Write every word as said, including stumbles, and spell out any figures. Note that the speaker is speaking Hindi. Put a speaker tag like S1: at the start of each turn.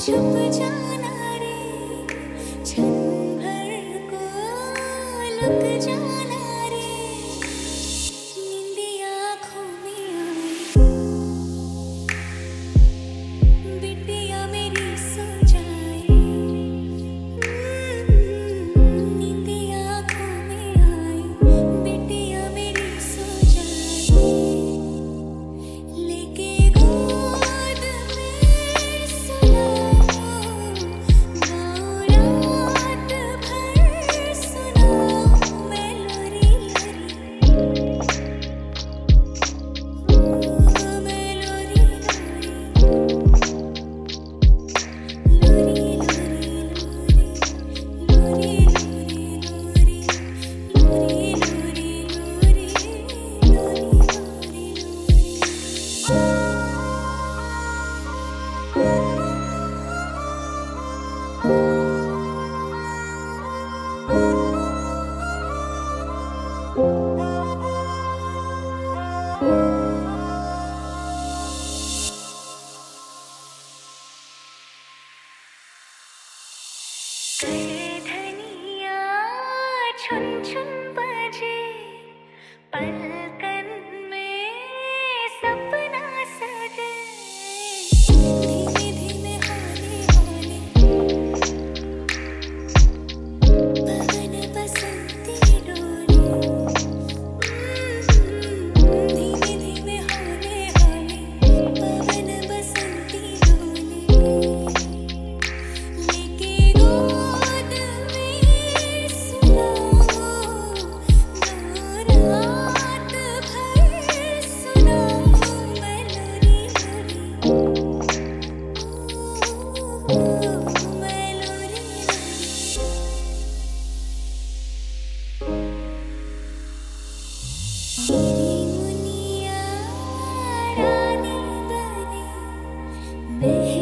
S1: छुप जाना रे, क्षण भर को लुक जाना रे, नींद आँखों में आए, बिटिया मेरी सो जाए, नींद आँखों में आए, बिटिया मेरी सो जाए, लेके गोद में सुलाओ, गाऊं रात भर सुनाओ मैं लोरी लोरी, मैं लोरी लोरी, लोरी लोरी लोरी, लोरी लोरी लोरी, लोरी लोरी लोरी, लोरी लोरी। करे धनिया छुन छुन बजे, पलकन में सपना सजे, धीमे धीमे हौले हौले पवन बसंती डोले, धीमे धीमे हौले हौले पवन बसंती डोले, लेके गोद में सुलाओ, गाऊं रात भर सुनाओ मैं लोरी लोरी, मैं लोरी लोरी। मेरी मुनिया रानी बने,